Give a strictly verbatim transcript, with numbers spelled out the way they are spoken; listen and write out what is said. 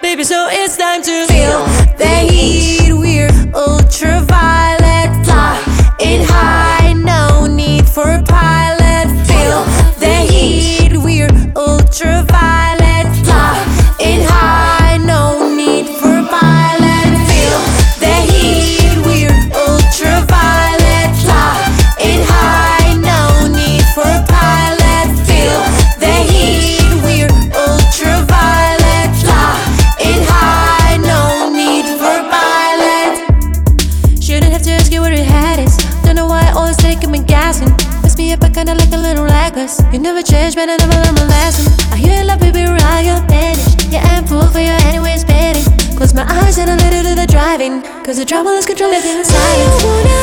baby, so it's time to feel the heat. We're ultraviolet, flying high, no need for a pilot. Feel the heat. We're ultraviolet, flying high, no need for a pilot. Feel the heat. We're ultraviolet, flying high, no need for a pilot. Feel the heat. We're ultraviolet, flying high, no need for a pilot. Shouldn't have to ask you where your head is. Don't know why I always taking me guessing. Must be up, I kinda like a little reckless. You never change, but I never learn my lesson. I hear you love, baby, right, you're finished. Yeah, I'm full for you anyways, baby. Close my eyes and I let it do the driving, cause the trouble is controlling inside.